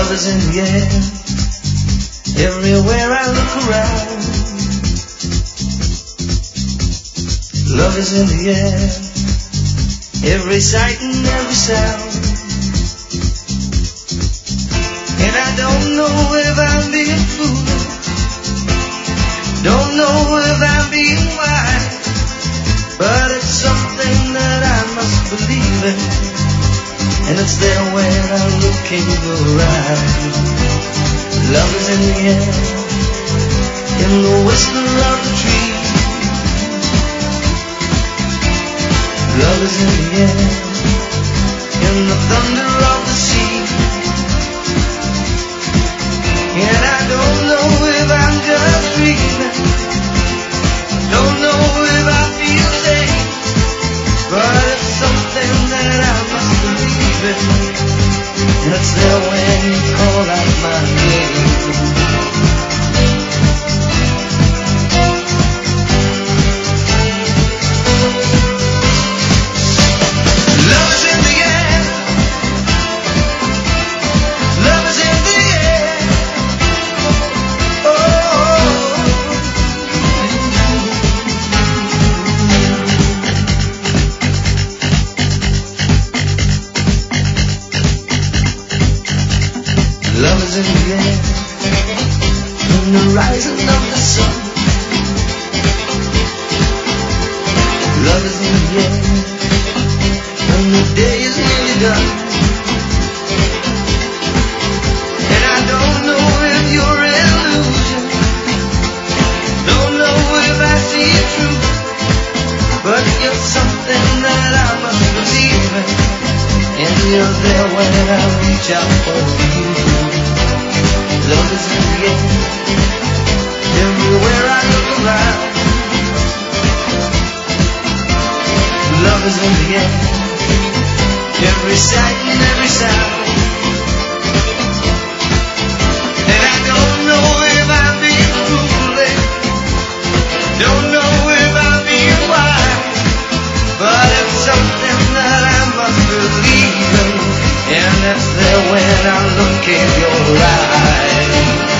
Love is in the air, everywhere I look around. Love is in the air, every sight and every sound. And I don't know if I'm being foolish, don't know if I'm being wise, but it's something that I must believe in, and it's there when I look in your eyes. Love is in the air, in the whisper of the tree. Love is in the air, in the thunder of the sea. And I don't know if I'm just dreaming, don't know if I feel safe, but it's something that I must believe in, and it's there when you call out my name. Love is in the air, love is in the air, oh. Love is in the air, in the rising of the sun. Love is in the air, when the day is nearly done. And I don't know if you're an illusion, don't know if I see it true, but you're something that I must believe in, and you're there when I reach out for you. Love is in the air, everywhere I look around. Love is in the air, every sight and every sound. And I don't know if I'm being foolish, don't know if I'm being wise, but it's something that I must believe in, and that's there when I look in your eyes.